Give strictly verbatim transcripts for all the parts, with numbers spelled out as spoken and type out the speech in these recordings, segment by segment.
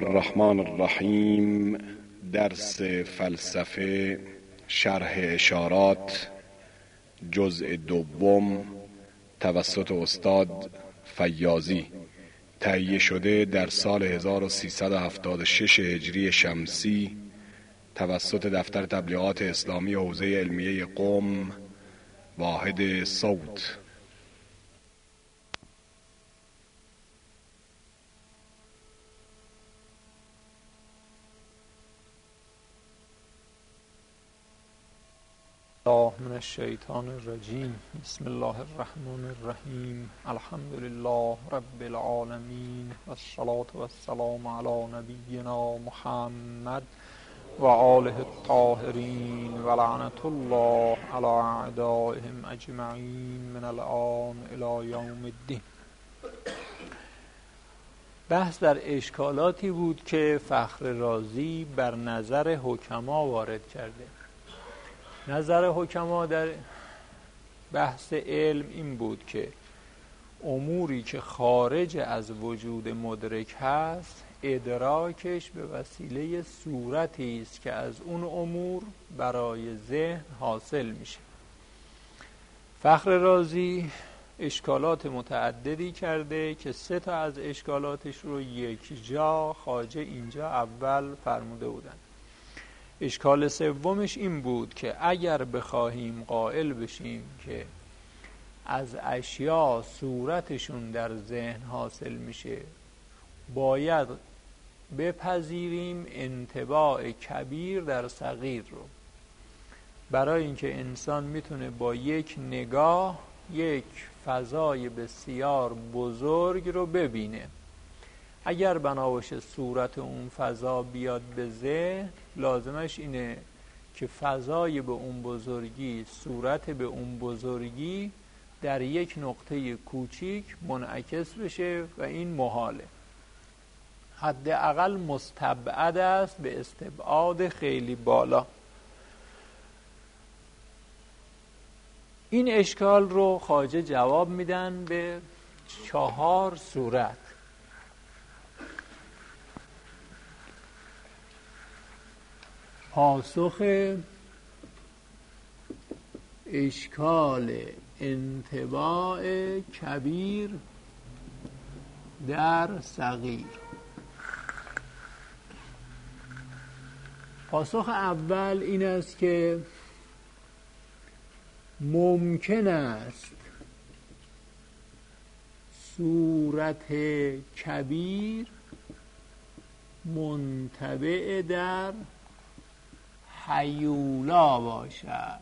الرحمن الرحیم. درس فلسفه شرح اشارات جزء دوم توسط استاد فیاضی، تهیه شده در سال هزار و سیصد و هفتاد و شش هجری شمسی توسط دفتر تبلیغات اسلامی حوزه علمیه قم، واحد صوت. الله من الشیطان الرجیم. بسم الله الرحمن الرحیم. الحمد لله رب العالمین و الصلاة و السلام علی نبینا محمد و آله الطاهرین و لعنت الله علی اعدائهم اجمعین من الآن الی یوم الدین. بحث در اشکالاتی بود که فخر رازی بر نظر حکما وارد کرده. نظر حکما در بحث علم این بود که اموری که خارج از وجود مدرک هست ادراکش به وسیله صورتی است که از اون امور برای ذهن حاصل میشه. فخر رازی اشکالات متعددی کرده که سه تا از اشکالاتش رو یک جا خواجه اینجا اول فرموده بودن. اشکال سومش این بود که اگر بخواهیم قائل بشیم که از اشیا صورتشون در ذهن حاصل میشه، باید بپذیریم انطباع کبیر در صغیر رو، برای اینکه انسان میتونه با یک نگاه یک فضای بسیار بزرگ رو ببینه. اگر بنا باشه صورت اون فضا بیاد به ذهن، لازمش اینه که فضای به اون بزرگی، صورت به اون بزرگی در یک نقطه کوچیک منعکس بشه و این محاله. حداقل مستبعد است به استبعاد خیلی بالا. این اشکال رو خواجه جواب میدن به چهار صورت. پاسخ اشکال انطباع کبیر در صغیر. پاسخ اول این است که ممکن است صورت کبیر منطبع در هیولا باشد،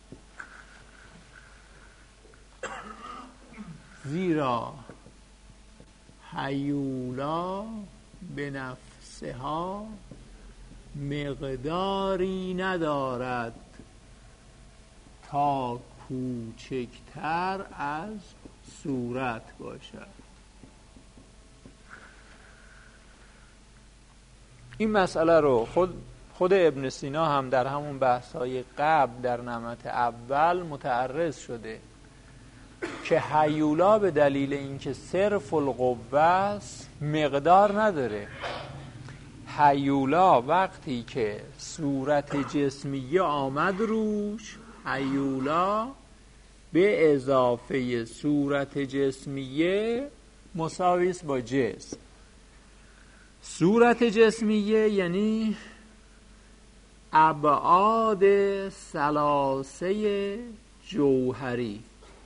زیرا هیولا به نفسها مقداری ندارد تا کوچکتر از صورت باشد. این مسئله رو خود خود ابن سینا هم در همون بحث‌های قبل در نمط اول متعرض شده که هیولا به دلیل اینکه صرف القوه است مقدار نداره. هیولا وقتی که صورت جسمیه آمد روش، هیولا به اضافه صورت جسمیه مساوی است با جسم. صورت جسمیه یعنی ابعاد ثلاثه جوهری.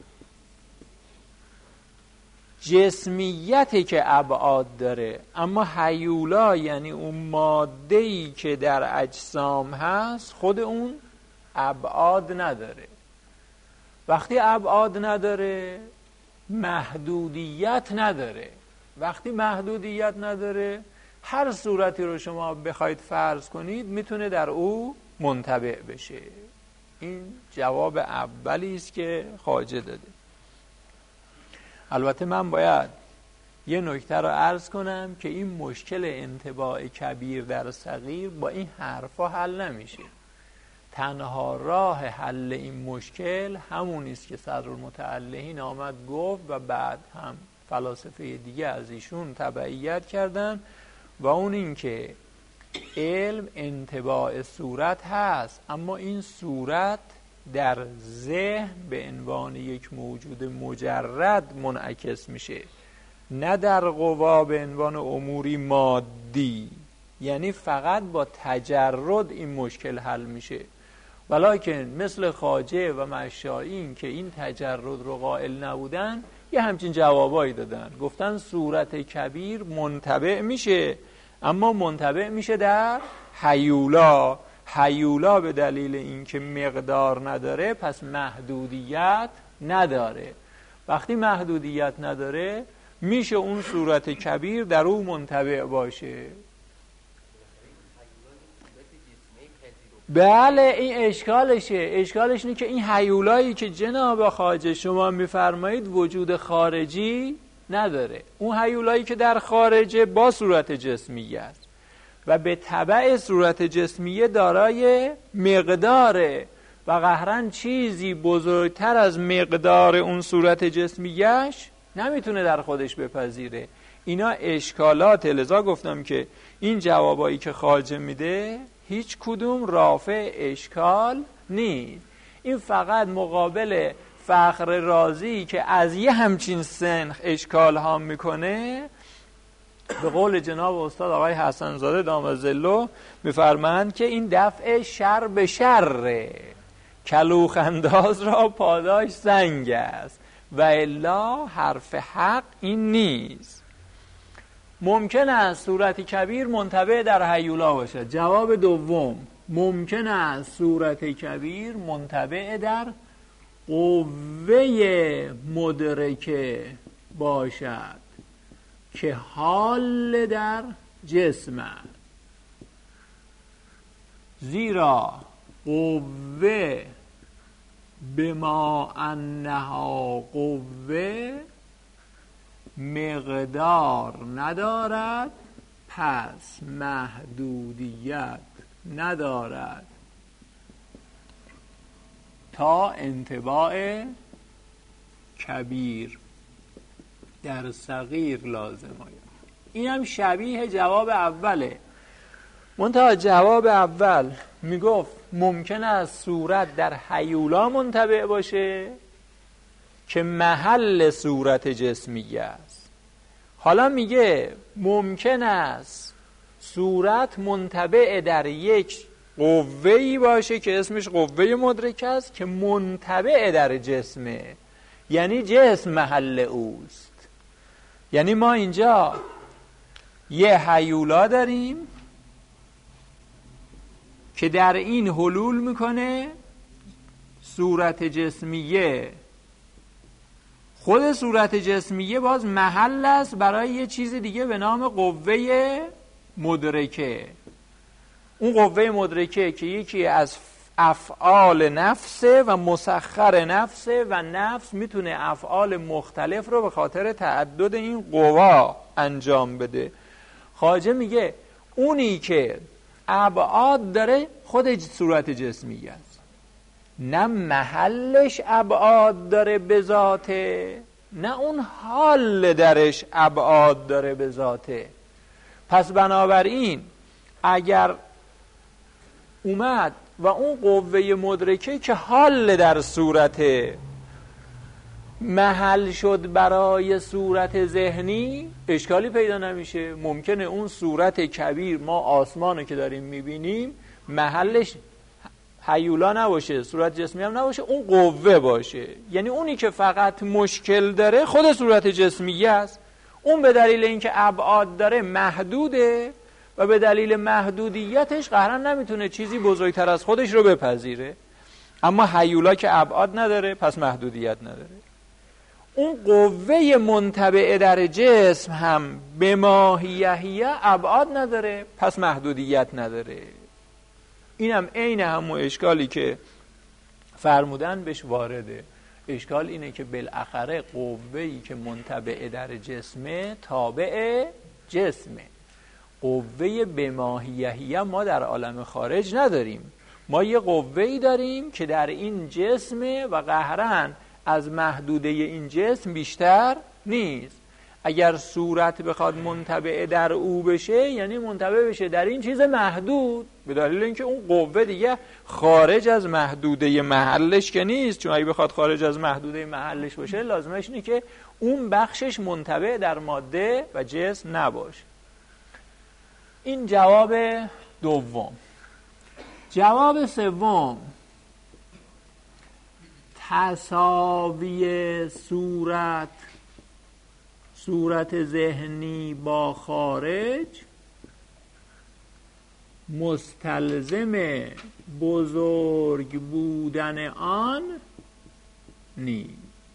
جسمیتی که ابعاد داره، اما هیولا یعنی اون ماده‌ای که در اجسام هست خود اون ابعاد نداره. وقتی ابعاد نداره محدودیت نداره. وقتی محدودیت نداره هر صورتی رو شما بخواید فرض کنید میتونه در او منطبع بشه. این جواب اولی است که خواجه داده. البته من باید یه نکته رو عرض کنم که این مشکل انطباع کبیر در صغیر با این حرفا حل نمیشه. تنها راه حل این مشکل همون است که صدرالمتعلقین آمد گفت و بعد هم فلاسفه دیگه از ایشون تبعیت کردن. و اون این که علم انطباع صورت هست، اما این صورت در ذهن به عنوان یک موجود مجرد منعکس میشه، نه در قوا به عنوان اموری مادی. یعنی فقط با تجرد این مشکل حل میشه. ولکن مثل خواجه و مشایخ که این تجرد رو قائل نبودن، یه همچین جوابایی دادن، گفتن صورت کبیر منطبع میشه، اما منطبع میشه در هیولا. هیولا به دلیل اینکه مقدار نداره پس محدودیت نداره. وقتی محدودیت نداره میشه اون صورت کبیر در اون منطبع باشه. بله این اشکالشه. اشکالش اینه که این هیولایی که جناب خواجه شما میفرمایید وجود خارجی نداره. اون هیولایی که در خارجه با صورت جسمیه است و به تبع صورت جسمیه دارای مقداره و قهرن چیزی بزرگتر از مقدار اون صورت جسمیهش نمیتونه در خودش بپذیره. اینا اشکالات. لذا گفتم که این جوابایی که خواجه میده هیچ کدوم رافع اشکال نیست. این فقط مقابل فخر رازی که از یه همچین سنخ اشکال ها میکنه، به قول جناب استاد آقای حسن زاده دام ظله میفرمایند که این دفع شر به شر، کلوخ انداز را پاداش سنگ است و الا حرف حق این نیست. ممکن است صورت کبیر منطبع در هیولا باشد. جواب دوم، ممکن است صورت کبیر منطبع در قوه مدرکه باشد که حال در جسم است. زیرا قوه بما انها قوه مقدار ندارد، پس محدودیت ندارد تا انطباع کبیر در صغیر لازم آید. این هم شبیه جواب اوله. منتها جواب اول میگفت ممکن است صورت در هیولا منطبع باشه که محل صورت جسمیه است. حالا میگه ممکن است صورت منطبع در یک قوه‌ای باشه که اسمش قوه مدرکه است که منطبع در جسمه، یعنی جسم محل اوست. یعنی ما اینجا یه هیولا داریم که در این حلول میکنه صورت جسمیه. خود صورت جسمیه باز محل است برای یه چیز دیگه به نام قوه مدرکه. اون قوه مدرکه که یکی از افعال نفسه و مسخر نفسه و نفس میتونه افعال مختلف رو به خاطر تعدد این قوا انجام بده. خواجه میگه اونی که ابعاد داره خود صورت جسمیه است، نه محلش ابعاد داره به ذاته، نه اون حال درش ابعاد داره به ذاته. پس بنابراین اگر اومد و اون قوه مدرکه که حال در صورت محل شد برای صورت ذهنی، اشکالی پیدا نمیشه. ممکنه اون صورت کبیر، ما آسمانو که داریم میبینیم، محلش هیولا نباشه، صورت جسمی هم نباشه، اون قوه باشه. یعنی اونی که فقط مشکل داره خود صورت جسمیه است. اون به دلیل اینکه ابعاد داره محدوده و به دلیل محدودیتش قهرا نمیتونه چیزی بزرگتر از خودش رو بپذیره. اما هیولا که ابعاد نداره پس محدودیت نداره. اون قوه منطبع در جسم هم به ماهیهیه ابعاد نداره پس محدودیت نداره. این هم عین همون اشکالی که فرمودن بهش وارده. اشکال اینه که بالاخره قوه‌ای که منطبع در جسمه تابع جسمه. قوه به ماهیهیه ما در عالم خارج نداریم. ما یه قوه‌ای داریم که در این جسمه و قهرن از محدوده این جسم بیشتر نیست. اگر صورت بخواد منطبع در او بشه یعنی منطبع بشه در این چیز محدود، به دلیل اینکه اون قوه دیگه خارج از محدوده محلش که نیست، چون اگه بخواد خارج از محدوده محلش باشه لازمش اینه که اون بخشش منطبع در ماده و جسم نباشه. این جواب دوم. جواب سوم، تساوی صورت صورت ذهنی با خارج مستلزم بزرگ بودن آن نیست.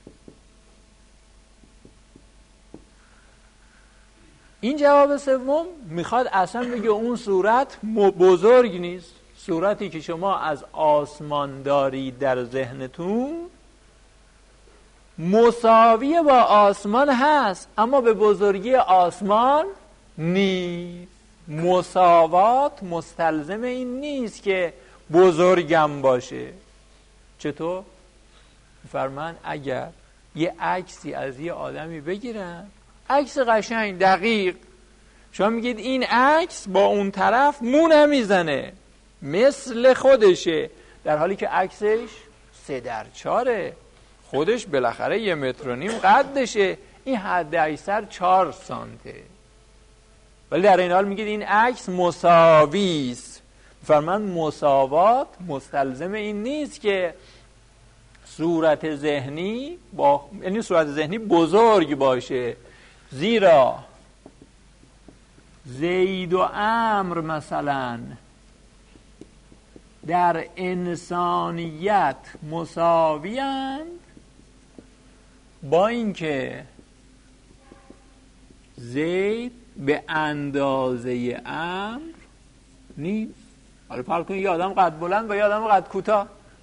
این جواب سوم میخواد اصلا بگه اون صورت بزرگ نیست. صورتی که شما از آسمان دارید در ذهنتون مساوی با آسمان هست، اما به بزرگی آسمان نیست. مساوات مستلزم این نیست که بزرگم باشه. چطور؟ فرمان اگر یه عکسی از یه آدمی بگیرن، عکس قشنگ دقیق، شما میگید این عکس با اون طرف مو نمیزنه، مثل خودشه، در حالی که عکسش سه در چاره، خودش بالاخره یه متر و نیم قدشه، این حد اکثر چهار سانته، ولی در این حال میگید این عکس مساوی است. فرمان مساوات مستلزم این نیست که صورت ذهنی با یعنی صورت ذهنی بزرگ باشه، زیرا زید و عمرو مثلا در انسانیت مساوی‌اند، با اینکه زید به اندازه عمرو نیست. حالا فرض کنید یه آدم قد بلند و یه آدم قد کوتاه،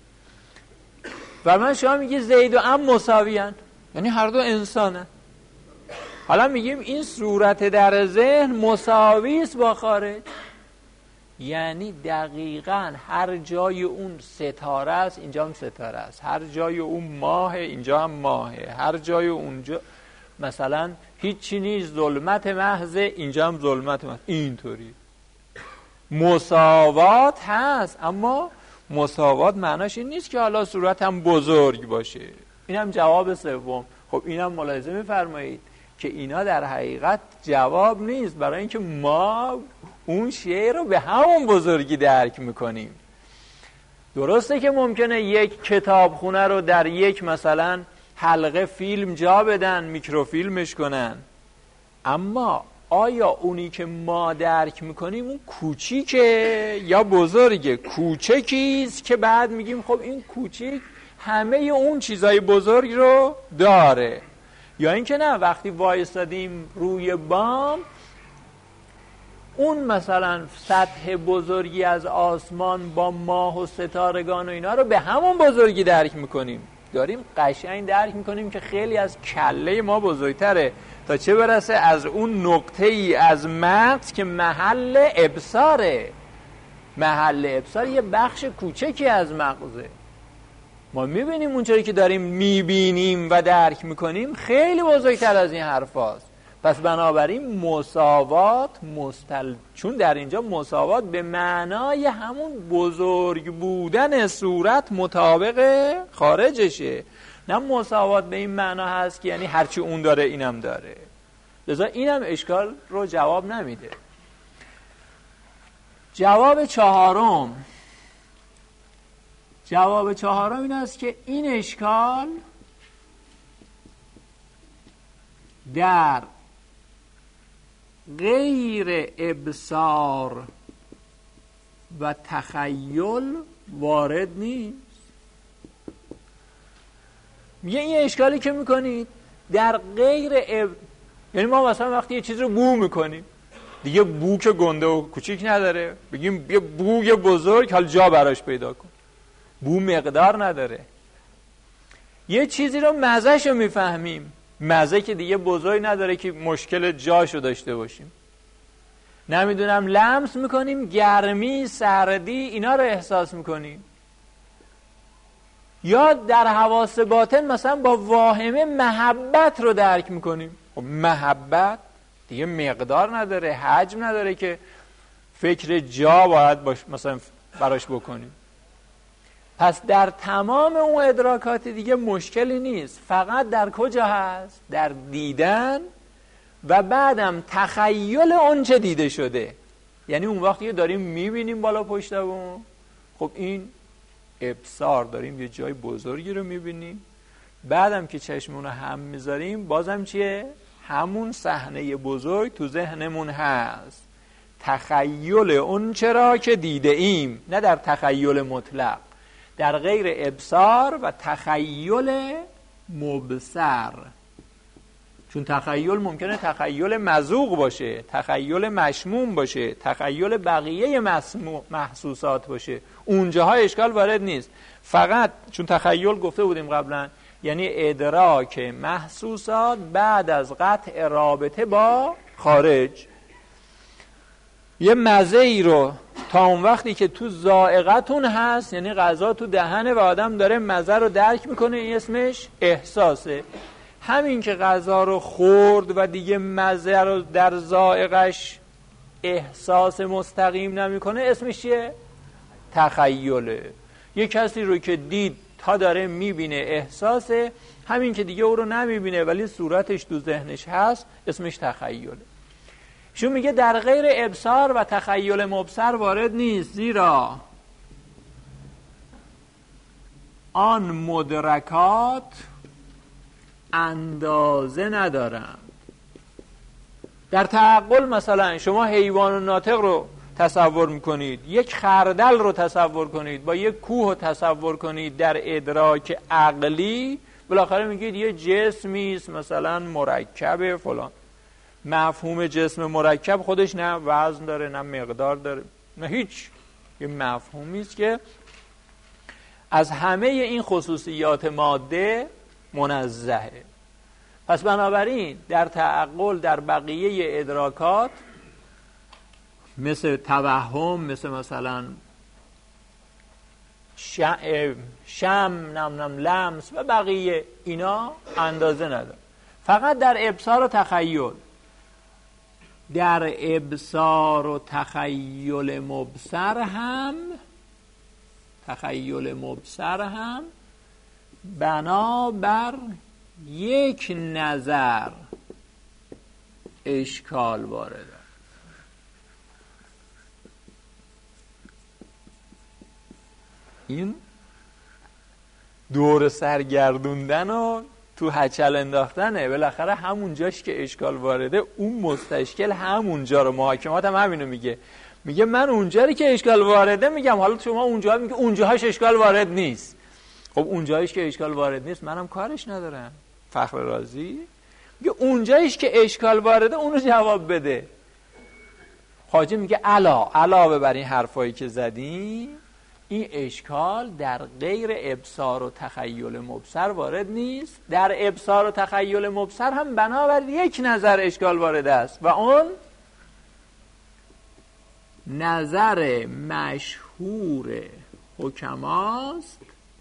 و من شما میگی زید و عمرو مساوی‌اند، یعنی هر دو انسانن. حالا میگیم این صورت در ذهن مساوی است با خارج، یعنی دقیقاً هر جای اون ستاره است اینجا هم ستاره است، هر جای اون ماه اینجا هم ماهه، هر جای اونجا مثلا هیچی نیست، ظلمت محض اینجا هم ظلمت محض، اینطوری مساوات هست. اما مساوات معناش این نیست که حالا صورت هم بزرگ باشه. این هم جواب سوم. خب اینم ملاحظه می‌فرمایید که اینا در حقیقت جواب نیست، برای اینکه ما اون شیء رو به همون بزرگی درک میکنیم. درسته که ممکنه یک کتابخونه رو در یک مثلا حلقه فیلم جا بدن، میکروفیلمش کنن، اما آیا اونی که ما درک میکنیم اون کوچیکه یا بزرگه؟ کوچکیست که بعد میگیم خب این کوچیک همه اون چیزای بزرگ رو داره، یا اینکه نه وقتی وایستادیم روی بام اون مثلا سطح بزرگی از آسمان با ماه و ستارگان و اینا رو به همون بزرگی درک میکنیم، داریم قشنگ درک میکنیم که خیلی از کله ما بزرگتره، تا چه برسه از اون نقطه ای از مغز که محل ابصاره. محل ابصار یه بخش کوچکی از مغزه، ما میبینیم اونجوری که داریم میبینیم و درک میکنیم خیلی بزرگتر از این حرف هاست. پس بنابراین مساوات مستل چون در اینجا مساوات به معنای همون بزرگ بودن صورت مطابق خارجشه، نه مساوات به این معنا هست که یعنی هرچی اون داره اینم داره. لذا اینم اشکال رو جواب نمیده. جواب چهارم جواب چهارم این است که این اشکال در غیر ابصار و تخیل وارد نیست. میگه این اشکالی که میکنید در غیر اب... یعنی ما مثلا وقتی یه چیز رو بو میکنیم دیگه بو که گنده و کوچیک نداره، بگیم یه بوی بزرگ حال جا براش پیدا کن، بو مقدار نداره. یه چیزی رو مزه‌شو میفهمیم، مزه که دیگه بزرگ نداره که مشکل جاشو داشته باشیم. نمیدونم لمس میکنیم، گرمی، سردی اینا رو احساس میکنیم. یا در حواس باطن مثلا با واهمه محبت رو درک میکنیم، خب محبت دیگه مقدار نداره، حجم نداره که فکر جا باید باش مثلا براش بکنیم. پس در تمام اون ادراکات دیگه مشکلی نیست، فقط در کجا هست؟ در دیدن و بعدم تخیل اون چه دیده شده. یعنی اون وقتی که داریم میبینیم بالا پشتمون، خب این ابصار، داریم یه جای بزرگی رو میبینیم، بعدم که چشممون رو هم میذاریم بازم چیه؟ همون صحنه بزرگ تو ذهنمون هست، تخیل اون چرا که دیده ایم، نه در تخیل مطلق، در غیر ابصار و تخیل مبصر. چون تخیل ممکنه تخیل مذوق باشه، تخیل مشموم باشه، تخیل بقیه محسوسات باشه، اونجاها اشکال وارد نیست. فقط چون تخیل گفته بودیم قبلا یعنی ادراک محسوسات بعد از قطع رابطه با خارج. یه مزه ای رو تا اون وقتی که تو ذائقتون هست، یعنی غذا تو دهنه و آدم داره مزه رو درک میکنه، این اسمش احساسه. همین که غذا رو خورد و دیگه مزه رو در ذائقش احساس مستقیم نمیکنه اسمش چیه؟ تخیله. یه کسی رو که دید تا داره میبینه احساسه، همین که دیگه او رو نمیبینه ولی صورتش تو ذهنش هست اسمش تخیله. شو میگه در غیر ابصار و تخیل مبصر وارد نیست، زیرا آن مدرکات اندازه ندارند. در تعقل مثلا شما حیوان ناطق رو تصور میکنید، یک خردل رو تصور کنید، با یک کوه رو تصور کنید در ادراک عقلی، بالاخره میگید یه جسمی است مثلا مرکب فلان. مفهوم جسم مرکب خودش نه وزن داره نه مقدار داره نه هیچ، یه مفهومی است که از همه این خصوصیات ماده منزهه. پس بنابراین در تعقل در بقیه ادراکات مثل توهم، مثل مثلا شم، نم نم لمس و بقیه اینا اندازه نداره، فقط در ابصار و تخیل. در ابصار و تخیل مبصر هم تخیل مبصر هم بنابر یک نظر اشکال وارده. این دور سرگردوندن و تو هچل انداختنه. بالاخره همون جاش که اشکال وارده اون مستشکل همونجا رو، محاکمات هم همینو میگه، میگه من اونجایی که اشکال وارده میگم، حالا شما اونجا میگه اونجاهاش اشکال وارد نیست. خب اونجایش که اشکال وارد نیست منم کارش ندارم. فخر رازی میگه اونجایش که اشکال وارده اونو جواب بده. خواجه میگه علا علاوه بر این حرفایی که زدیم، این اشکال در غیر ابصار و تخیل مبصر وارد نیست. در ابصار و تخیل مبصر هم بنابر یک نظر اشکال وارد است و اون نظر مشهور حکماست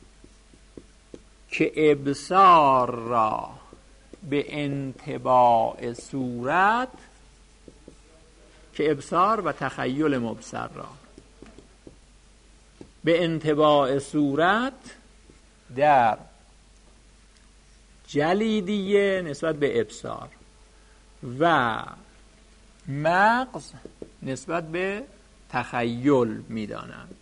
که ابصار را به انطباع صورت، که ابصار و تخیل مبصر را به انطباع صورت در جلیدیه نسبت به ابصار و مغز نسبت به تخیل میدانند.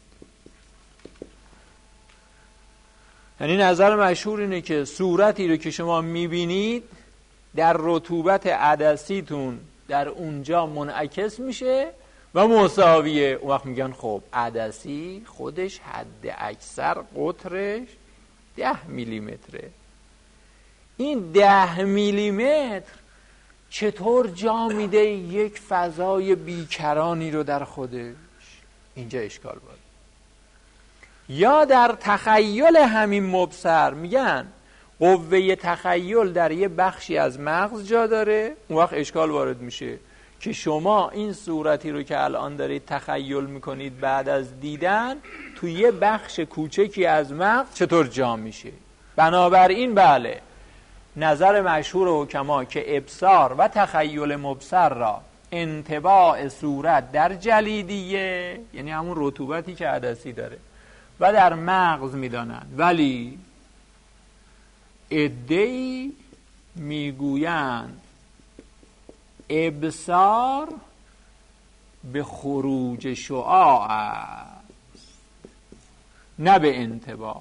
یعنی نظر مشهور اینه که صورتی رو که شما میبینید در رطوبت عدسیتون در اونجا منعکس میشه و مساویه. اون وقت میگن خب عدسی خودش حد اکثر قطرش ده میلیمتره. این ده میلیمتر چطور جا میده یک فضای بیکرانی رو در خودش؟ اینجا اشکال بود. یا در تخیل همین مبصر میگن قوه تخیل در یه بخشی از مغز جا داره، اون وقت اشکال وارد میشه که شما این صورتی رو که الان دارید تخیل میکنید بعد از دیدن تو یه بخش کوچکی از مغز چطور جا میشه. بنابراین بله، نظر مشهور حکما که ابصار و تخیل مبصر را انطباع صورت در جلیدیه، یعنی همون رطوبتی که عدسی داره، و در مغز میدانند، ولی عده‌ای میگویند ابصار به خروج شعاع است نه به انطباع.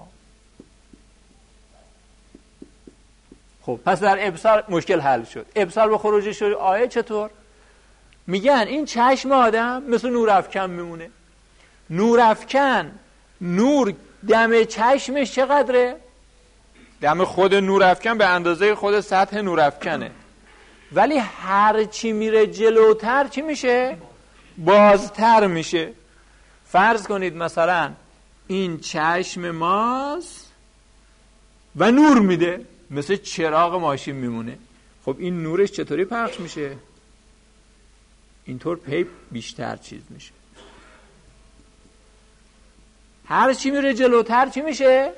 خب پس در ابصار مشکل حل شد. ابصار به خروج شعاع چطور؟ میگن این چشم آدم مثل نورافکن میمونه. نورافکن، نور دم چشمش چقدره؟ دم خود نورافکن به اندازه خود سطح نورافکنه، ولی هر چی میره جلوتر چی میشه؟ بازتر میشه. فرض کنید مثلا این چشم ماست و نور میده، مثل چراغ ماشین میمونه. خب این نورش چطوری پخش میشه؟ اینطور پی بیشتر چیز میشه. هر چی میره جلوتر چی میشه؟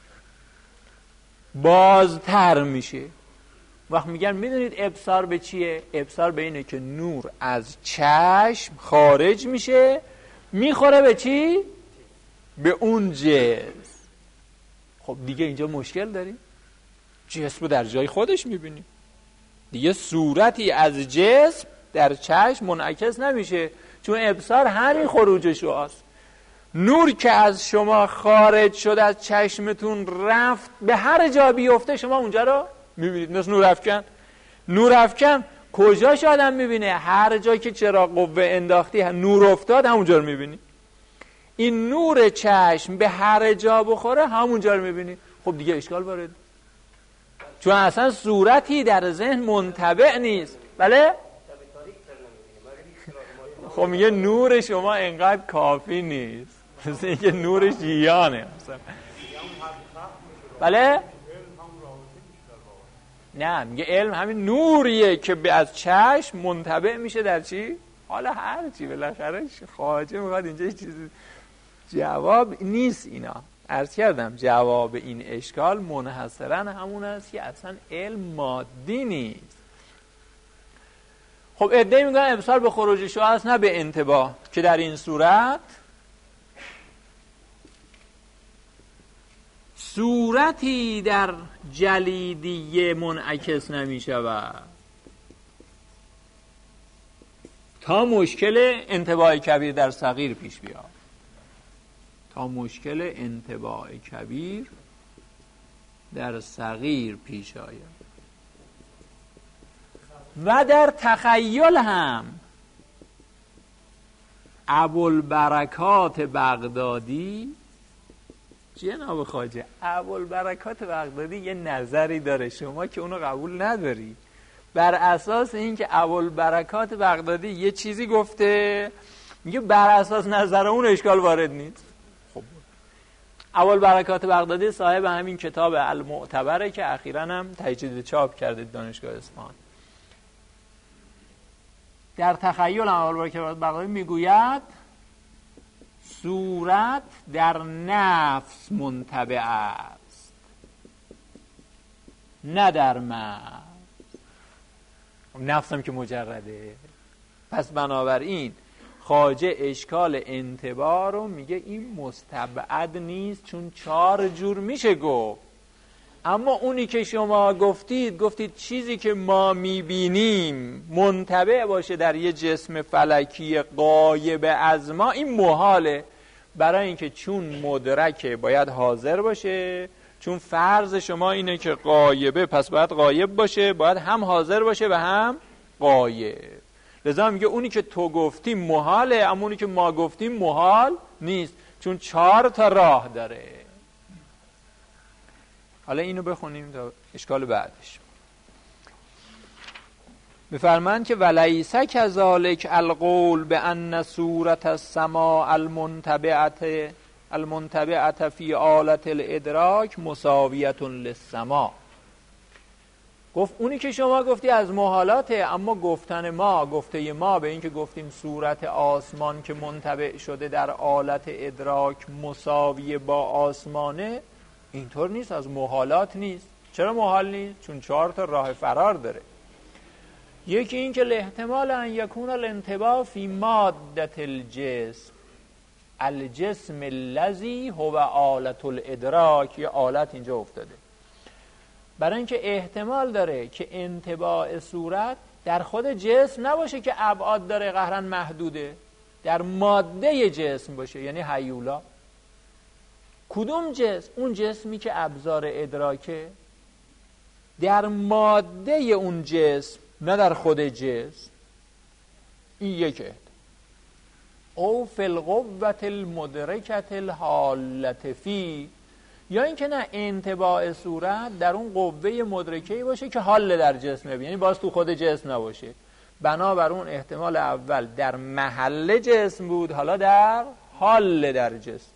بازتر میشه. وقت میگن میدونید ابصار به چیه؟ ابصار به اینه که نور از چشم خارج میشه، میخوره به چی؟ به اون جسم. خب دیگه اینجا مشکل داریم، جسم رو در جای خودش میبینیم دیگه، صورتی از جسم در چشم منعکس نمیشه، چون ابصار همین خروج شعاست. نور که از شما خارج شد از چشمتون رفت به هر جا بیفته شما اونجا رو میبینید. مثل نورافکن. نورافکن کجاش آدم میبینه؟ هر جا که چراغ قوه انداختی نور افتاد همونجا رو میبینی. این نور چشم به هر جا بخوره همونجا رو میبینی. خب دیگه اشکال وارد، چون اصلا صورتی در ذهن منطبع نیست. بله؟ خب میگه نور شما انقدر کافی نیست، مثل اینکه نور ژیانه. بله؟ نه، میگه علم همین نوریه که به از چشم منطبع میشه در چی؟ حالا هر چی بالاخره خواجه میخواد اینجا چیزی جواب نیست. اینا عرض کردم جواب این اشکال منحصرا همون است که اصلا علم مادی نیست. خب ادعی میگن ابصار به خروج شعاع است نه به انطباع، که در این صورت صورتی در جلیدیه منعکس نمی شود تا مشکل انطباع کبیر در صغیر پیش بیاد. تا مشکل انطباع کبیر در صغیر پیش آید. و در تخیل هم ابوالبرکات بغدادی، جناب خواجه ابوالبرکات بغدادی یه نظری داره، شما که اونو قبول نداری. بر اساس اینکه ابوالبرکات بغدادی یه چیزی گفته، میگه بر اساس نظر اون اشکال وارد نیست. خب ابوالبرکات بغدادی صاحب همین کتاب المعتبره که اخیراً هم تجدید چاپ کرده دانشگاه اصفهان. در تخیل ابوالبرکات بغدادی میگوید صورت در نفس منطبع است نه در مغز. نفس هم که مجرده. پس بنابراین خواجه اشکال انطباع رو میگه این مستبعد نیست، چون چهار جور میشه گفت. اما اونی که شما گفتید گفتید چیزی که ما میبینیم منطبع باشه در یه جسم فلکی غایب از ما، این محاله. برای اینکه چون مدرکه باید حاضر باشه، چون فرض شما اینه که غایبه پس باید غایب باشه، باید هم حاضر باشه و هم غایب. لذا میگه اونی که تو گفتی محاله، اما اونی که ما گفتیم محال نیست، چون چهار تا راه داره. حالا اینو بخونیم تا اشکال بعدش. بفرمایند که ولیس کذالک القول بان صورت السماء المنتبعه المنتبعه فی آلت الادراک مساویه للسماء. گفت اونی که شما گفتی از محالاته، اما گفتن ما، گفته ما به این که گفتیم صورت آسمان که منطبع شده در آلت ادراک مساویه با آسمانه، اینطور نیست، از محالات نیست. چرا محال نیست؟ چون چهار تا راه فرار داره. یکی این که الاحتمال ان یکون الانتباه فی مادة الجسم الجسم الذی هو آلة الادراک. یه آلت اینجا افتاده، برای اینکه احتمال داره که انطباع صورت در خود جسم نباشه که ابعاد داره قهرن محدوده، در ماده جسم باشه، یعنی هیولا. کدوم جسم؟ اون جسمی که ابزار ادراکه، در ماده اون جسم، نه در خود جسم. این یک احتمال. او فی القوة المدرکة الحالة فی، یا اینکه نه انطباع صورت در اون قوه مدرکه‌ای باشه که حال در جسمه، یعنی باز تو خود جسم نباشه. بنابر اون احتمال اول در محل جسم بود، حالا در حال در جسم.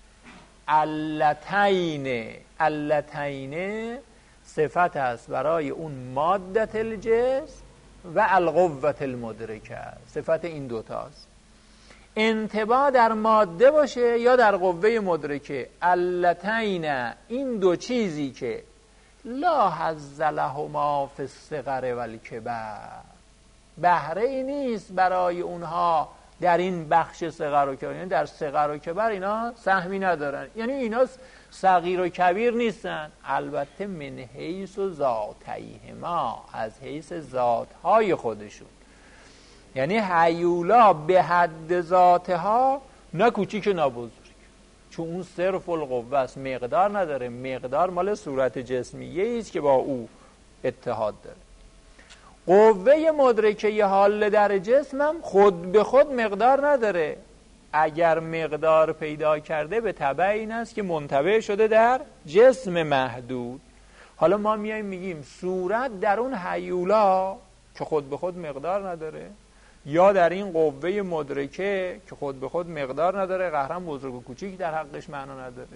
علتین، علتین صفت است برای اون مادة الجسم و القوة المدرکه، صفت این دوتاست. انطباع در ماده باشه یا در قوه مدرکه. علتین، این دو چیزی که لا حظ لهما فی الصغر والکبر، بهره ای نیست برای اونها در این بخش صغر و کبر، یعنی در صغر و کبر اینا سهمی ندارن، یعنی اینا صغیر و کبیر نیستن. البته من حیث و ذاتیهما، از حیث ذاتهای خودشون، یعنی هیولا به حد ذاتها نه کوچیک نه بزرگ، چون اون صرف القوه است، مقدار نداره. مقدار مال صورت جسمیه است که با او اتحاد داره. قوه مدرکه حال در جسم هم خود به خود مقدار نداره. اگر مقدار پیدا کرده به تبع این است که منطبع شده در جسم محدود. حالا ما میایم میگیم صورت در اون هیولا که خود به خود مقدار نداره، یا در این قوه مدرکه که خود به خود مقدار نداره، قهرن بزرگ و کوچیک در حقش معنا نداره.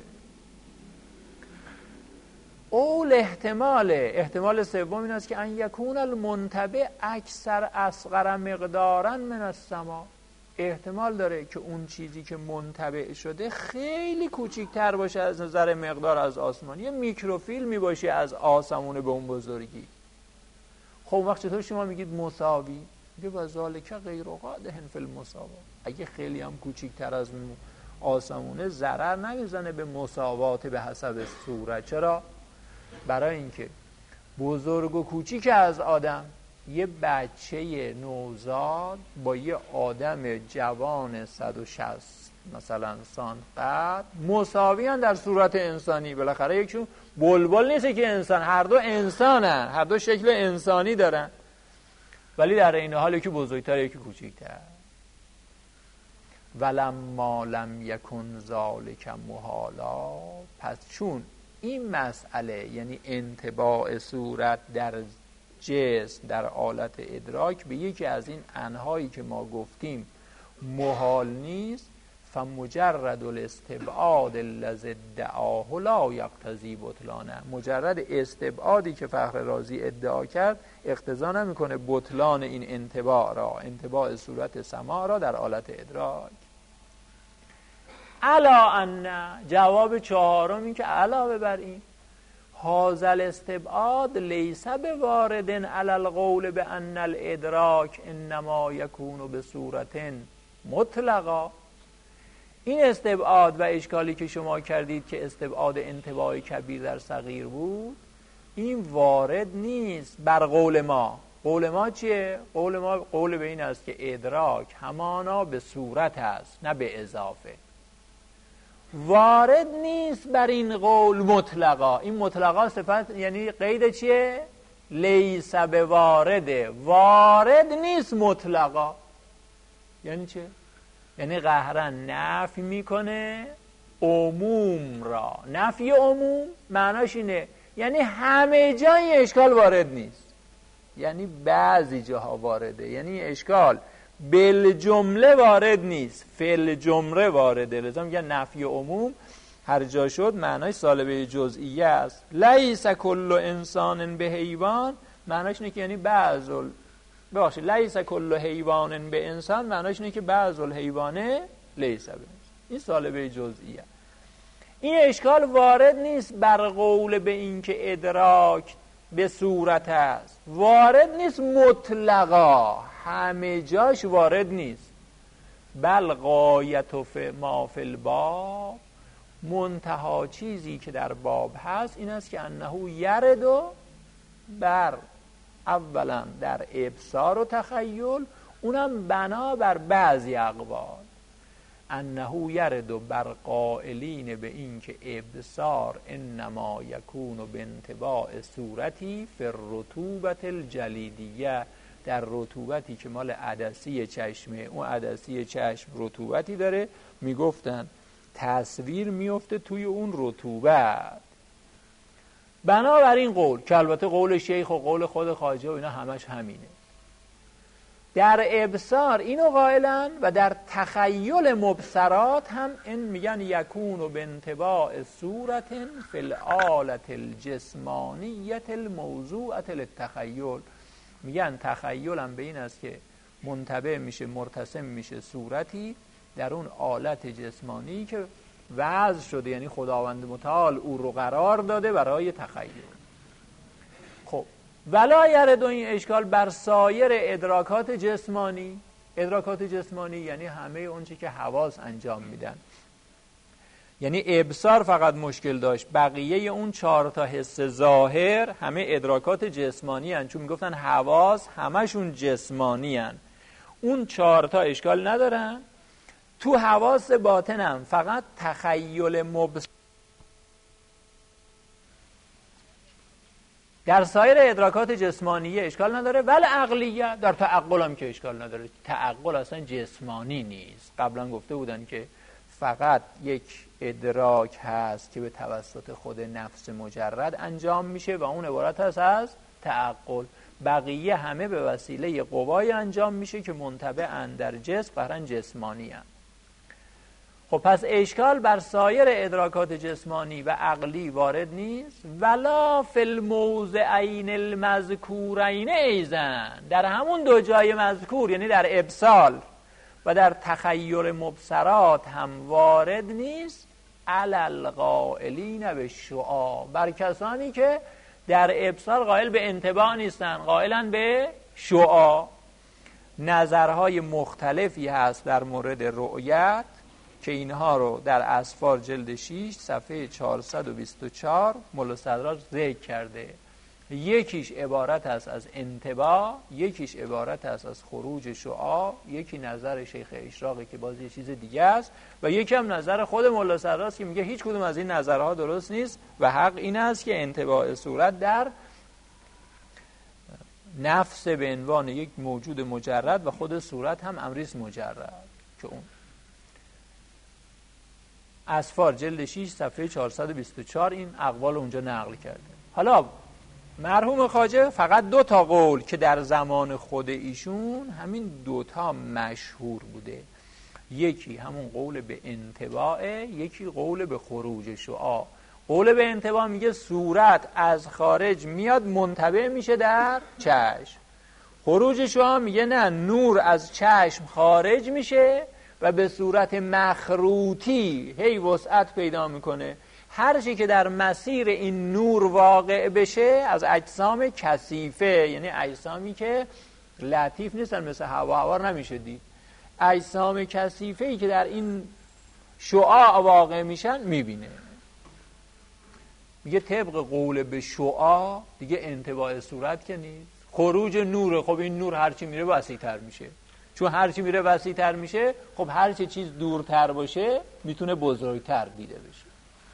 اول احتمال، احتمال سوم این است که ان یکون المنتبع اکثر اصغر مقدارا من السما، احتمال داره که اون چیزی که منتبع شده خیلی کوچیکتر باشه از نظر مقدار از آسمان، یه میکروفیلمی باشه از آسمون به اون بزرگی. خب وقت چطور شما میگید مساوی؟ میگه و ذالک غیر قادح فی المساوا، اگه خیلی هم کوچیکتر از آسمونه ضرر نمیزنه به مساوات به حسب صورت. چرا؟ برای اینکه بزرگ و کوچیک از آدم، یه بچه نوزاد با یه آدم جوان صد و شصت مثلا سان قد مساویان در صورت انسانی. بالاخره یکشون بلبل نیست که انسان، هر دو انسانن، هر دو شکل انسانی دارن، ولی در این حال یکی بزرگتر یکی کوچیکتر. ولما لم یکن ذالک محالا، پس چون این مسئله یعنی انطباع صورت در جسم در آلت ادراک به یکی از این انهایی که ما گفتیم محال نیست، فمجرد الاستبعاد الذی ادعاه لا یقتضی بطلانه، مجرد استبعادی که فخر رازی ادعا کرد اقتضا نمیکنه بطلان این انطباع را، انطباع صورت سماع را در آلت ادراک. الا ان، جواب چهارم این که علاوه بر این هذا الاستبعاد لیس بوارد علی القول بان الادراک انما یکون بصورت مطلقا، این استبعاد و اشکالی که شما کردید که استبعاد انطباع کبیر در صغیر بود، این وارد نیست بر قول ما. قول ما چیه؟ قول ما قول به این است که ادراک همانا به صورت است نه به اضافه. وارد نیست بر این قول مطلقا. این مطلقا صفت یعنی قید چیه؟ لیس به وارده، وارد نیست مطلقا. یعنی چه؟ یعنی قهرن نفی میکنه عموم را. نفی عموم معناش اینه یعنی همه جای اشکال وارد نیست، یعنی بعضی جاها وارده، یعنی اشکال بالجمله وارد نیست، فل جمله وارده. لذا میگن نفی عموم هر جا شد معنای سالبه جزئیه است. لیس کل انسان به حیوان معناش اینه که یعنی بعض ال... ببخشید لیس کل حیوان به انسان معناش اینه که بعض الحیوانه لیس به انسان. این سالبه جزئیه. این اشکال وارد نیست بر قول به این که ادراک به صورت است، وارد نیست مطلقا، همه جاش وارد نیست. بل غایت ما فی الباب، منتها چیزی که در باب هست این است که انه یرد بر اولا در ابصار و تخیل، اونم بنا بر بعضی اقوال، انه یرد بر قائلین به این که ابصار انما یکون بانطباع صورتی فی الرطوبة الجلیدیه، در رطوبتی که مال عدسی چشمه. اون عدسی چشم رطوبتی داره، میگفتن تصویر میفته توی اون رطوبت. بنابراین قول که البته قول شیخ و قول خود خواجه و اینا همش همینه، در ابصار اینو قائلن و در تخیل مبصرات هم این میگن یکون به انطباع صورت فی الآلة الجسمانیة الموضوعة للتخیل. میگن تخیل هم به این است که منتبه میشه، مرتسم میشه صورتی در اون آلت جسمانی که وضع شده، یعنی خداوند متعال او رو قرار داده برای تخیل. خب ولا یرد این اشکال بر سایر ادراکات جسمانی. ادراکات جسمانی یعنی همه اون چی که حواس انجام میدن، یعنی ابصار فقط مشکل داشت، بقیه اون چهار تا حس ظاهر همه ادراکات جسمانی هن، چون میگفتن حواس همشون جسمانی هن. اون چهار تا اشکال ندارن. تو حواس باطنم فقط تخیل مبصر، در سایر ادراکات جسمانیه اشکال نداره، ولی عقلیه در تعقل هم که اشکال نداره. تعقل اصلا جسمانی نیست. قبلا گفته بودن که فقط یک ادراک هست که به توسط خود نفس مجرد انجام میشه و اون عبارت هست از تعقل. بقیه همه به وسیله قوای انجام میشه که منطبعاً در جسم قرن جسمانی هم. خب پس اشکال بر سایر ادراکات جسمانی و عقلی وارد نیست. ولا فی الموضعین المذکورین ایضا، در همون دو جای مذکور یعنی در ابصال و در تخیل مبصرات هم وارد نیست. علی القائلین بالشعاع، بر کسانی که در ابصار قائل به انطباع نیستن، قائلن به شعاع. نظرهای مختلفی هست در مورد رؤیت که اینها رو در اسفار جلد شش صفحه چهارصد و بیست و چهار ملا صدراج ذکر کرده. یکیش عبارت است از انطباع، یکیش عبارت است از خروج شعاع، یکی نظر شیخ اشراقی که باز یه چیز دیگه است و یکی هم نظر خود ملا صدراج که میگه هیچ کدوم از این نظرها درست نیست و حق این است که انطباع صورت در نفس به عنوان یک موجود مجرد و خود صورت هم امریست مجرد که اون اسفار جلد شش صفحه چهارصد و بیست و چهار این اقوال اونجا نقل کرده. حالا مرحوم خواجه فقط دو تا قول که در زمان خود ایشون همین دوتا مشهور بوده، یکی همون قول به انطباع، یکی قول به خروج شعاع. قول به انطباع میگه صورت از خارج میاد منطبع میشه در چشم. خروج شعاع میگه نه، نور از چشم خارج میشه و به صورت مخروطی هی وسعت پیدا میکنه. هر چی که در مسیر این نور واقع بشه از اجسام کثیفه، یعنی اجسامی که لطیف نیستن، مثل هوا هوار نمیشه دید، اجسام کثیفه ای که در این شعاع واقع میشن میبینه. میگه طبق قول به شعاع دیگه انطباع صورت که نیست، خروج نوره. خب این نور هرچی میره وسیع‌تر میشه، چون هرچی میره وسیع‌تر میشه خب هرچی چیز دورتر باشه میتونه بزرگتر دیده بشه.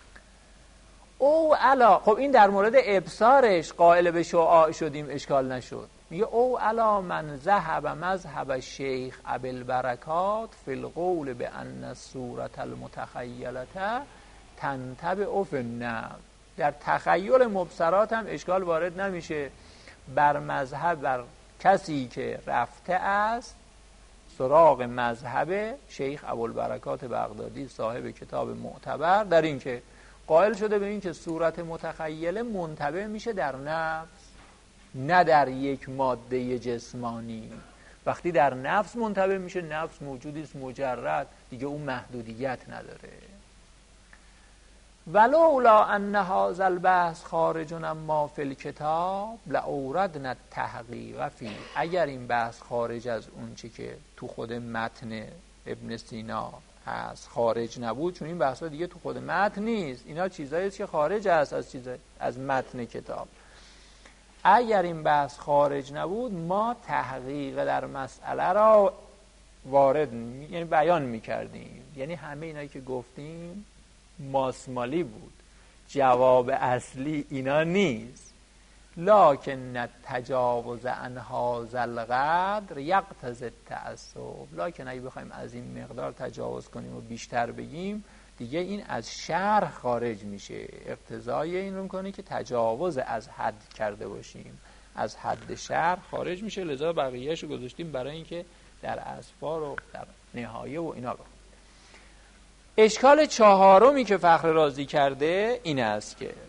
او علا، خب این در مورد ابصارش قائل به شعاع شدیم، اشکال نشد. میگه او علا من ذهب مذهب شیخ ابی البرکات فی القول بان الصورة المتخیلة تنطبع فی النفس. در تخیل مبصرات هم اشکال وارد نمیشه بر مذهب، بر کسی که رفته است سراغ مذهب شیخ ابوالبرکات بغدادی صاحب کتاب معتبر، در این که قائل شده به این که صورت متخیله منطبع میشه در نفس، نه در یک ماده جسمانی. وقتی در نفس منطبع میشه، نفس موجودی است مجرد، دیگه اون محدودیت نداره. ولولا ان هذا البحث خارج اما فی الکتاب لاوردنا التحقیق فی. اگر این بحث خارج از اون چی که تو خود متن ابن سینا هست خارج نبود، چون این بحثا دیگه تو خود متن نیست، اینا چیزایی است که خارج است از چیز از متن کتاب. اگر این بحث خارج نبود ما تحقیق در مسئله را وارد یعنی بیان میکردیم. یعنی همه اینایی که گفتیم ماسمالی بود، جواب اصلی اینا نیست. لکن تجاوز عن هذا القدر یقتضی التعسف. لکن اگه بخوایم از این مقدار تجاوز کنیم و بیشتر بگیم دیگه این از شرح خارج میشه، اقتضای این رو میکنه که تجاوز از حد کرده باشیم، از حد شرح خارج میشه. لذا بقیه‌اش رو گذاشتیم برای اینکه در اسفار و در نهایه و اینا رو. اشکال چهارمی که فخر رازی کرده این است که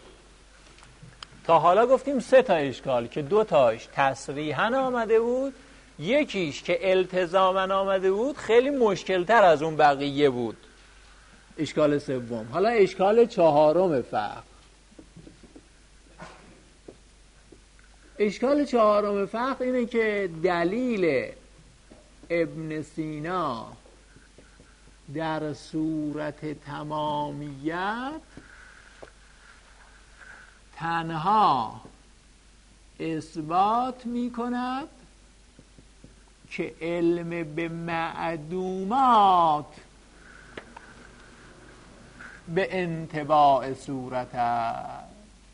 تا حالا گفتیم سه تا اشکال که دو تاش تصریحاً آمده بود، یکیش که التزاماً آمده بود خیلی مشکلتر از اون بقیه بود، اشکال سوم. حالا اشکال چهارم فقر. اشکال چهارم فقر اینه که دلیل ابن سینا در صورت تمامیت تنها اثبات می کند که علم به معدومات به انتباع صورت است.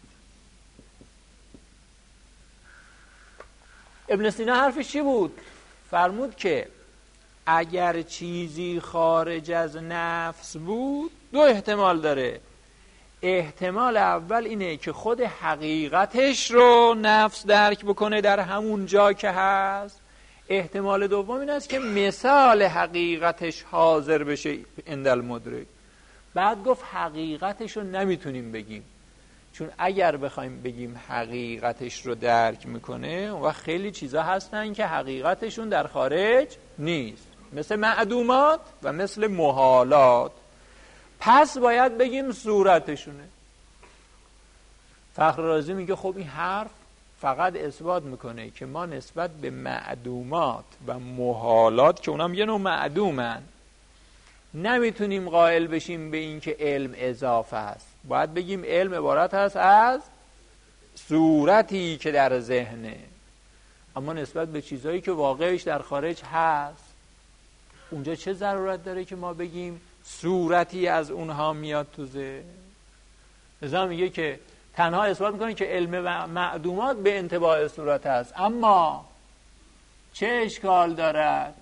ابن سینا حرفش چی بود؟ فرمود که اگر چیزی خارج از نفس بود دو احتمال داره. احتمال اول اینه که خود حقیقتش رو نفس درک بکنه در همون جا که هست. احتمال دوم این است که مثال حقیقتش حاضر بشه عند المدرک. بعد گفت حقیقتش رو نمیتونیم بگیم، چون اگر بخوایم بگیم حقیقتش رو درک میکنه و خیلی چیزا هستن که حقیقتشون در خارج نیست، مثل معدومات و مثل محالات. پس باید بگیم صورتشونه. فخر رازی میگه خب این حرف فقط اثبات میکنه که ما نسبت به معدومات و محالات که اونم یه نوع معدومن نمیتونیم قائل بشیم به این که علم اضافه است. باید بگیم علم عبارت هست از صورتی که در ذهنه. اما نسبت به چیزایی که واقعش در خارج هست اونجا چه ضرورت داره که ما بگیم صورتی از اونها میاد تو ذهن؟ لذا میگه که تنها اثبات میکنه که علم معدومات به انتباع صورت هست. اما چه اشکال دارد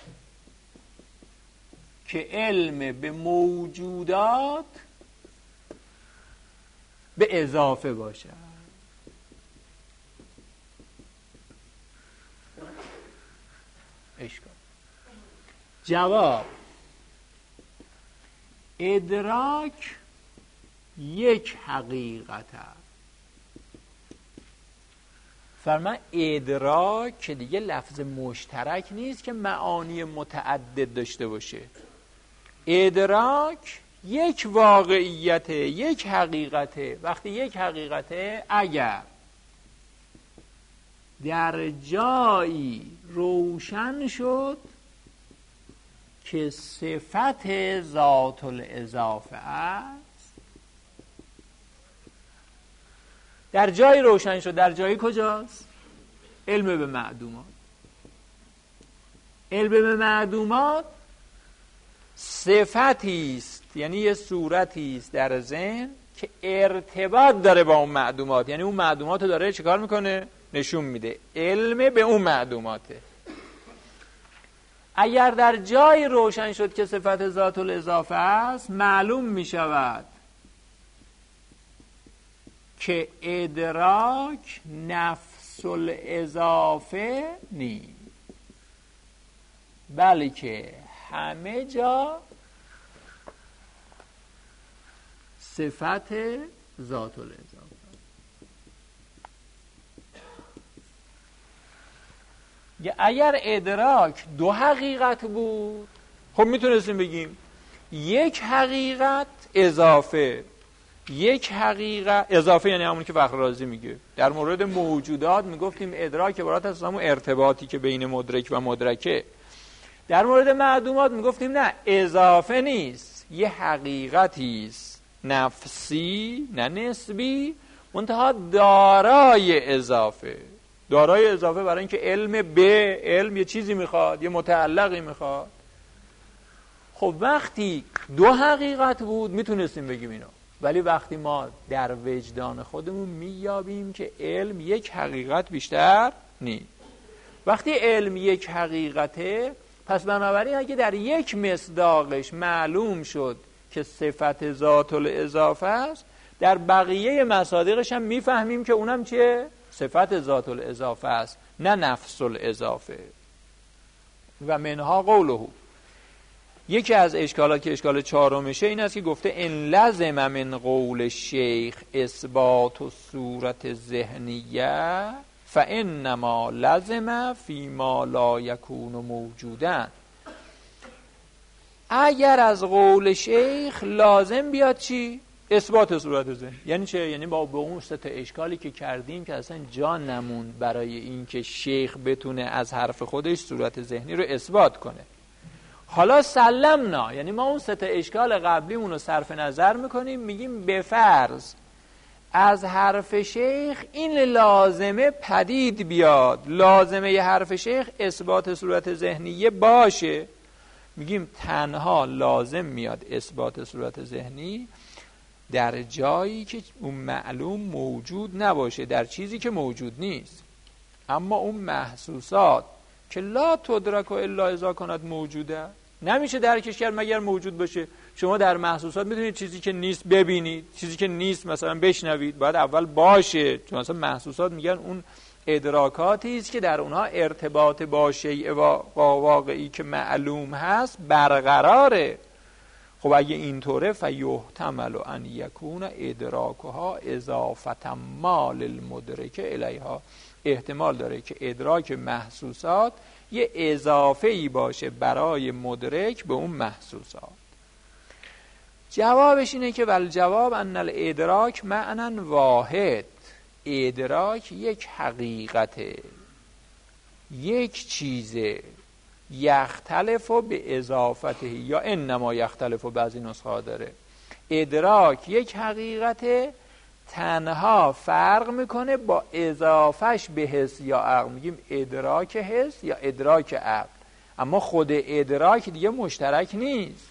که علم به موجودات به اضافه باشد؟ اشکال. جواب: ادراک یک حقیقت است. فرما ادراک که دیگه لفظ مشترک نیست که معانی متعدد داشته باشه. ادراک یک واقعیت، یک حقیقته. وقتی یک حقیقته، اگر در جایی روشن شد که صفت ذات الاضافه است، در جایی روشن شد. در جایی کجاست؟ علم به معدومات. علم به معدومات صفتی است، یعنی یه صورتی است در ذهن که ارتباط داره با اون معدومات، یعنی اون معدومات رو داره چیکار میکنه؟ نشون میده. علم به اون معدوماته. اگر در جای روشن شد که صفت ذات الاضافه است، معلوم میشود که ادراک نفس الاضافه نیست، بلکه همه جا صفت ذات الاضافه. اگر ادراک دو حقیقت بود، خب میتونستیم بگیم یک حقیقت اضافه یک حقیقت اضافه، یعنی همون که فخر رازی میگه در مورد موجودات میگفتیم ادراک عبارت از همون ارتباطی که بین مدرک و مدرکه. در مورد معدومات میگفتیم نه، اضافه نیست، یه حقیقتی است نفسی نه نسبی، منتها دارای اضافه. دارای اضافه برای اینکه علم به علم یه چیزی میخواد، یه متعلقی میخواد. خب وقتی دو حقیقت بود میتونستیم بگیم اینو، ولی وقتی ما در وجدان خودمون مییابیم که علم یک حقیقت بیشتر نیست، وقتی علم یک حقیقته، پس بنابراین اگه در یک مصداقش معلوم شد که صفت ذات الاضافه است، در بقیه مصادیقش هم میفهمیم که اونم چیه؟ صفت ذات الاضافه است، نه نفس الاضافه. و منها قوله، یکی از اشکالات که اشکال چهارمشه این است که گفته ان لزم من قول شیخ اثبات و صورت ذهنیه فانما لزم فی ما لا یکون موجودا. اگر از قول شیخ لازم بیاد چی؟ اثبات صورت ذهن. یعنی چه؟ یعنی با به اون سه تا اشکالی که کردیم که اصلا جا نموند برای این که شیخ بتونه از حرف خودش صورت ذهنی رو اثبات کنه. حالا سلمنا، یعنی ما اون سه تا اشکال قبلیمون رو صرف نظر میکنیم، میگیم به فرض از حرف شیخ این لازمه پدید بیاد، لازمه ی حرف شیخ اثبات صورت ذهنیه باشه، میگیم تنها لازم میاد اثبات صورت ذهنی در جایی که اون معلوم موجود نباشه، در چیزی که موجود نیست. اما اون محسوسات که لا تدرک الا اذا کند موجوده، نمیشه درکش کرد مگر موجود باشه. شما در محسوسات میتونید چیزی که نیست ببینید، چیزی که نیست مثلا بشنوید، باید اول باشه. چون مثلا محسوسات میگن اون ادراکاتی است که در اونها ارتباط با شیء واقعی که معلوم هست برقراره. خب اگه اینطوره فیحتمل ان یکون ادراکها اضافه ما للمدرک الیها، احتمال داره که ادراک محسوسات یه اضافه‌ای باشه برای مدرک به اون محسوسات. جوابش اینه که والجواب ان الادراک معنی واحد، ادراک یک حقیقته، یک چیزه، یختلف به اضافته، یا انما یختلف، بعضی نسخه ها داره ادراک یک حقیقته تنها فرق میکنه با اضافهش به حس یا عقل، میگیم ادراک حس یا ادراک عقل، اما خود ادراک دیگه مشترک نیست.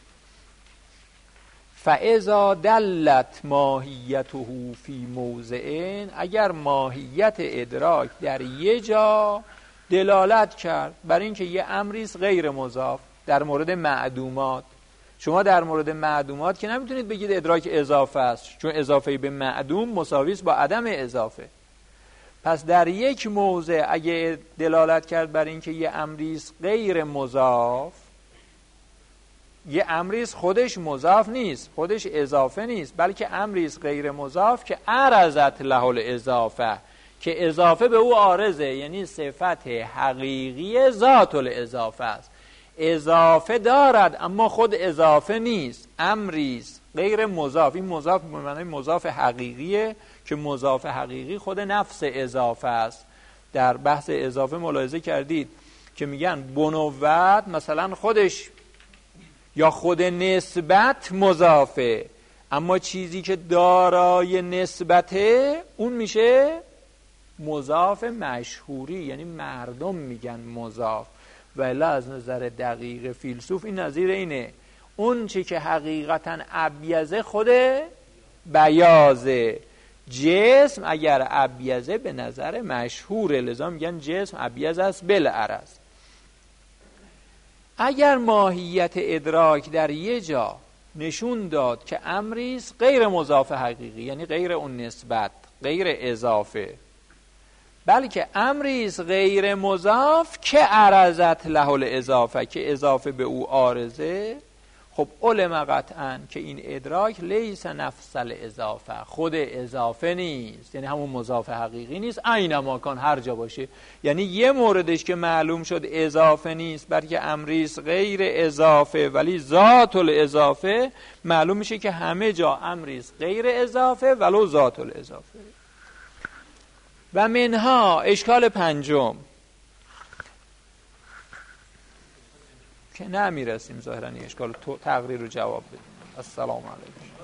فاذا دلت ماهیته فی موضعین، اگر ماهیت ادراک در یه جا دلالت کرد بر اینکه یه امریست غیر مضاف، در مورد معدومات، شما در مورد معدومات که نمیتونید بگید ادراک اضافه است، چون اضافه به معدوم مساوی است با عدم اضافه. پس در یک موضع اگه دلالت کرد بر اینکه یه امریست غیر مضاف، یه امریست خودش مضاف نیست، خودش اضافه نیست، بلکه امریست غیر مضاف که عرضت له الاضافه، که اضافه به او عارضه، یعنی صفت حقیقی ذات الاضافه است، اضافه دارد اما خود اضافه نیست، امریست غیر مضاف. این مضاف به معنی مضاف حقیقیه که مضاف حقیقی خود نفس اضافه است. در بحث اضافه ملاحظه کردید که میگن بنوت مثلا خودش یا خود نسبت مضافه، اما چیزی که دارای نسبته اون میشه مضاف مشهوری، یعنی مردم میگن مضاف. ولی از نظر دقیق فیلسوف این نظیر اینه، اون چی که حقیقتا ابیضه خود بیازه. جسم اگر ابیضه به نظر مشهوره، لذا میگن جسم ابیض است بالعرض. اگر ماهیت ادراک در یه جا نشون داد که امریست غیر مضاف حقیقی، یعنی غیر اون نسبت، غیر اضافه، بلکه امریست غیر مضاف که عرضت له الاضافه، که اضافه به او عارضه، خب علم قطعا که این ادراک لیس نفس الاضافه، خود اضافه نیست، یعنی همون مضاف حقیقی نیست، اینما کان هر جا باشه. یعنی یه موردش که معلوم شد اضافه نیست بلکه امریست غیر اضافه ولی ذات الاضافه، معلوم میشه که همه جا امریست غیر اضافه ولو ذات الاضافه. و منها اشکال پنجم که نمیرسیم ظاهرا این اشکال تقریر رو جواب بدیم. السلام علیکم.